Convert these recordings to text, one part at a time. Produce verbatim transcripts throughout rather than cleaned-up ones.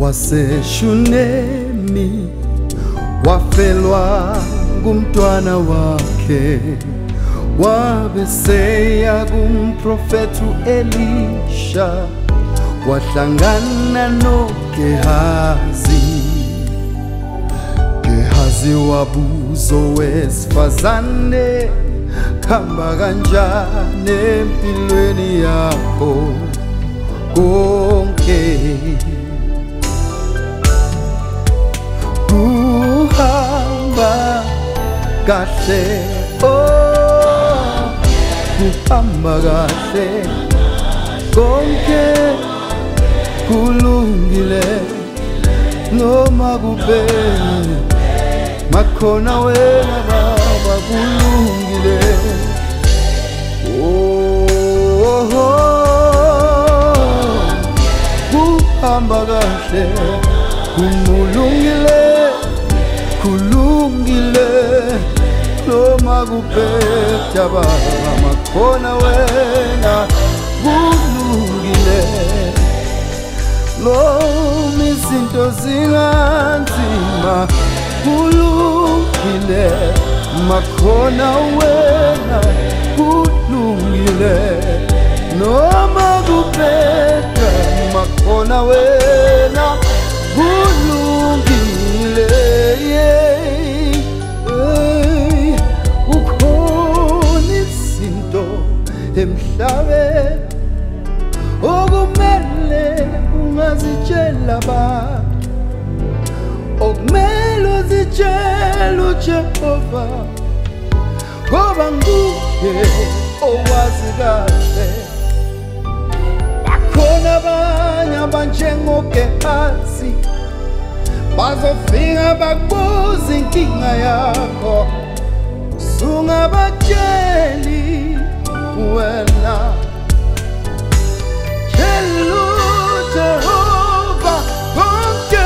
waseshunemi wafelwa ngumntwana wakhe, wabeseya kumprofetu Elisha, wahlangana noGehazi. Gehazi wabuza owesifazane, khamba kanjani empilweni yakho konke? Kuhamba kahle, oh, kuhamba kahle, konke kulungile, noma kube makhona wena baba kulungile. Oh, oh, oh, kuhamba kahle, kumulungile, kulungile, noma kuphetha baba makhona wena kulungile. Noma izinto zinganzima, kulungile, makhona wena kulungile, noma kuphetha makhona wena kulungile. Hey, ukhona izinto emhlabeni okumele ungazitshela abantu, okumele uzitshele uJehova, ngoba nguye owazi kahle. Bakhona abanye abanjengoGehazi, bazofika bakubuza inkinga yakho, sungabatsheli wena. Tshela uJehova konke,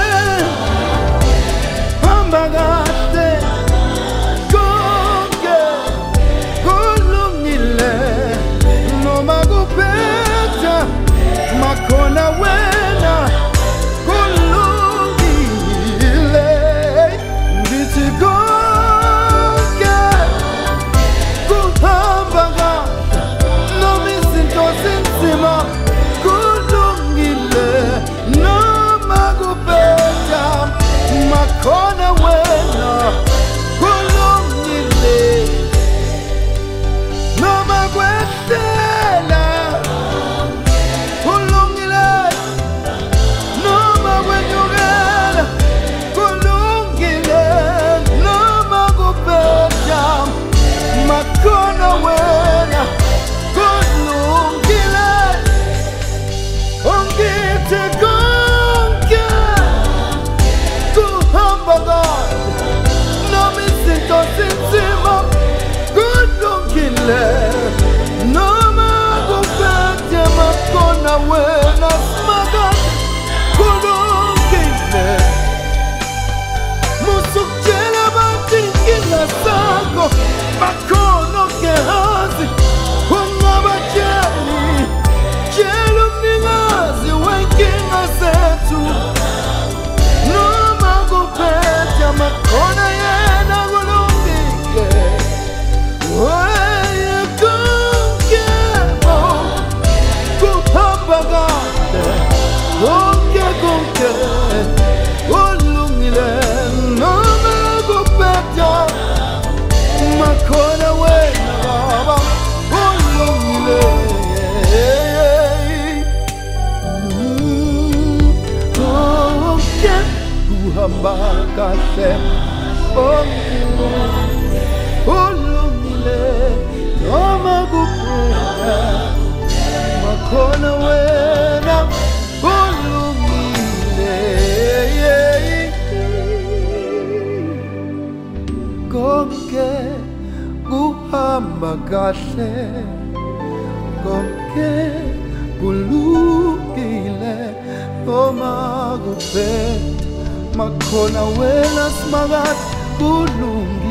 hamba kahle, konke kulungile, noma kuphetha makhona wena kulungile. Ngithi konke kuhamba kahle, noma izinto zinzima, kulungile, noma kuphetha makhona wena kulungile. Noma kwehlela kulungile, noma kwenyukela kulungile, noma kuphetha makhona wena kulungile. Ungithi konke kuhamba kahle, noma izinto zinzima, kulungile, noma kuphethe makhona wena smakade kulungile. Musukutshela abantu inkinga zakho, bakhona oGehazi ungabatsheli. Tshela umnikazi wenkinga zethu, noma kuphetha makhona yena kulungile. Weye konke kuhamba kahle, konke konke kulungile, noma kuphetha makhona wena baba kulungile. Konke kuhamba kahle, konke kulungile, noma kuphetha makhona wena kulungile. Konke kuhamba kahle, konke kulungile, noma kuphetha makhona wena smakade kulungile.